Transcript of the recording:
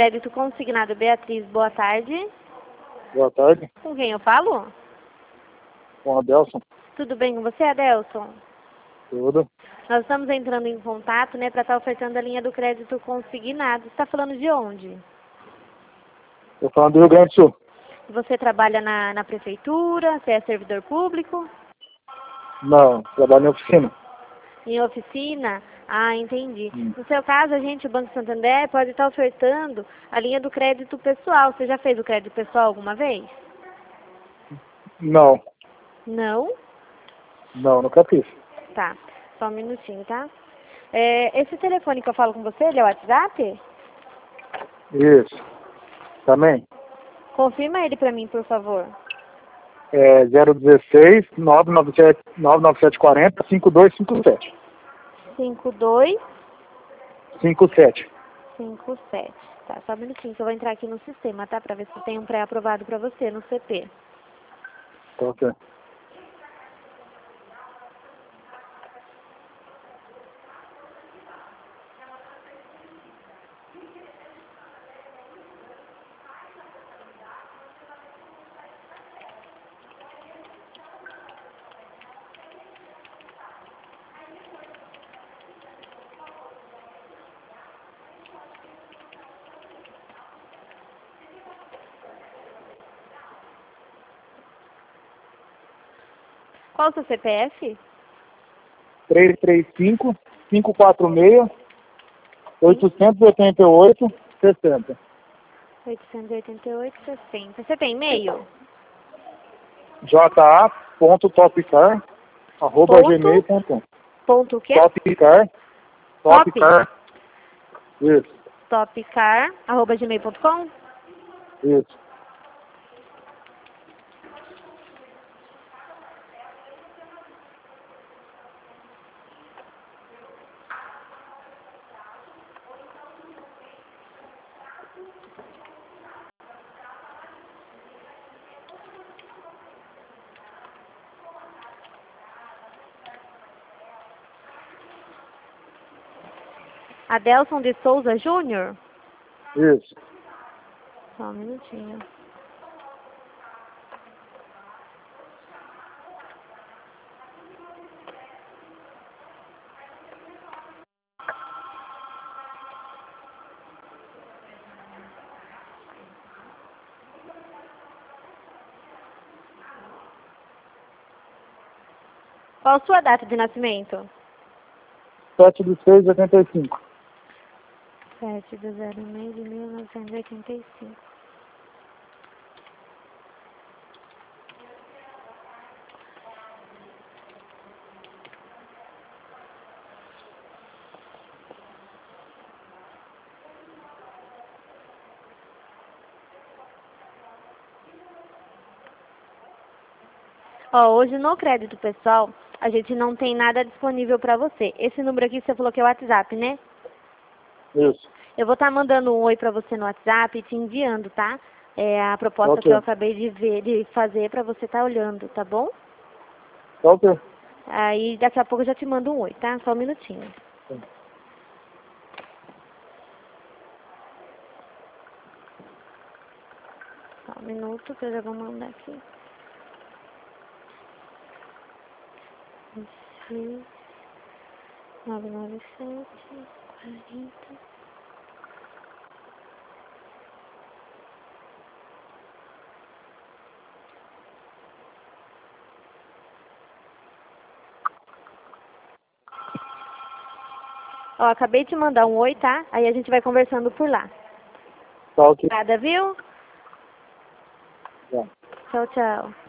Crédito consignado Beatriz, boa tarde. Boa tarde, Com quem eu falo? com a Adelson. Tudo bem com você, Adelson? Tudo. Nós estamos entrando em contato, né, para estar ofertando a linha do crédito consignado. Você está falando de onde? Estou falando do Rio Grande do Sul. Você trabalha na prefeitura? Você é servidor público? Não, trabalho em oficina. Em oficina? Ah, entendi. No seu caso, a gente, o Banco Santander, pode estar ofertando a linha do crédito pessoal. Você já fez o crédito pessoal alguma vez? Não, Não? nunca fiz. Tá. Só um minutinho, tá? Esse telefone que eu falo com você, ele é o WhatsApp? Isso. Também. Confirma ele para mim, por favor. É 016 99740 5257. 57. 5257. Tá, só um minutinho que eu vou entrar aqui no sistema, tá? Pra ver se tem um pré-aprovado pra você no CP. Tá ok. Qual o seu CPF? 335 546 888 60. 888,60. Você tem e-mail? ja.topcar@gmail.com. Ponto o quê? Topcar. Top? Topcar. Isso. Topcar@gmail.com? Isso. Adelson de Souza Júnior? Isso. Só um minutinho. Qual a sua data de nascimento? 7/6/85. 7/06/1985. Ó, hoje no crédito pessoal, a gente não tem nada disponível para você. Esse número aqui você falou que é o WhatsApp, né? Isso. Eu vou estar mandando um oi para você no WhatsApp e te enviando, tá? A proposta Ok. que eu acabei de fazer para você estar olhando, tá bom? Tá ok. Aí daqui a pouco eu já te mando um oi, tá? Só um minutinho. Só um minuto que eu já vou mandar aqui. 997 40. Ó, acabei de mandar um oi, tá? Aí a gente vai conversando por lá. Tá ok. Nada, viu? Tá. Tchau, tchau.